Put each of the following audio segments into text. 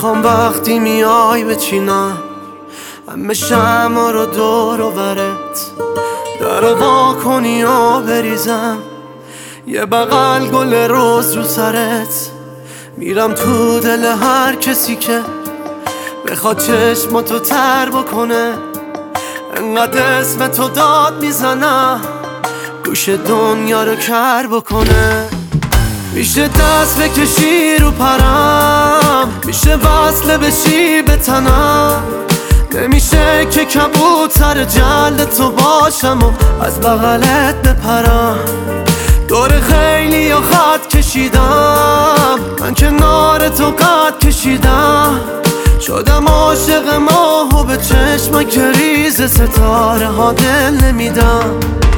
میخوام وقتی میای بچینم همه شمع رو دور و برت در وا کنی و بریزم یه بغل گل روز رو سرت. میرم تو دل هر کسی که بخواد چشماتو تر بکنه، انقدر اسم تو داد میزنم گوش دنیا رو کر بکنه. میشه دست بکشی رو پرم، میشه وصله بشی به تنم، نمیشه که کبوتر جلد تو باشم و از بغلت بپرم. دور خیلی یا خط کشیدم، من کنار تو قد کشیدم، شدم عاشق ماه و به چشمک ریز ستاره ها دل نمیدم.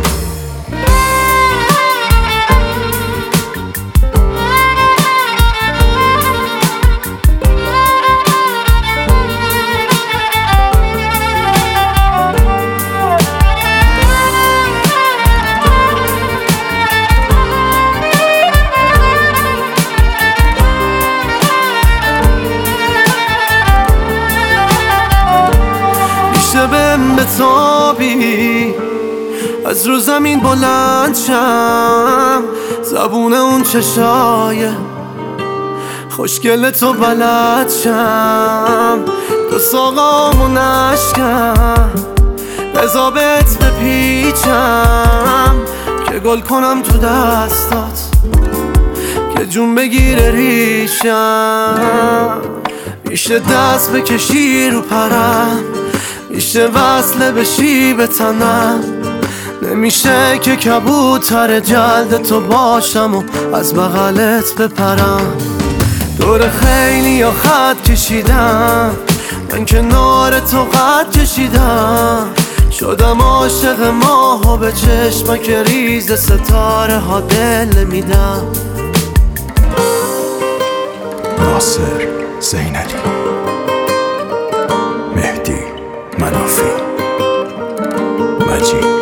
میشه بهم بتابی از رو زمین بلند شم، زبون اون چشای خوشگل تو بلد شم، دو ساقامو نشکم بزا بهت بپیچم که گل کنم تو دستات که جون بگیره ریشم. میشه دست بکشی رو پرم، میشه وصله بشی به تنم، نمیشه که کبوتر جلد تو باشم و از بغلت بپرم. دور خیلی یا خط کشیدم، من کنار تو قد کشیدم، شدم عاشق ماه و به چشمک ریز ستاره ها دل میدم. ناصر زینلی، مهدی منافی، مجید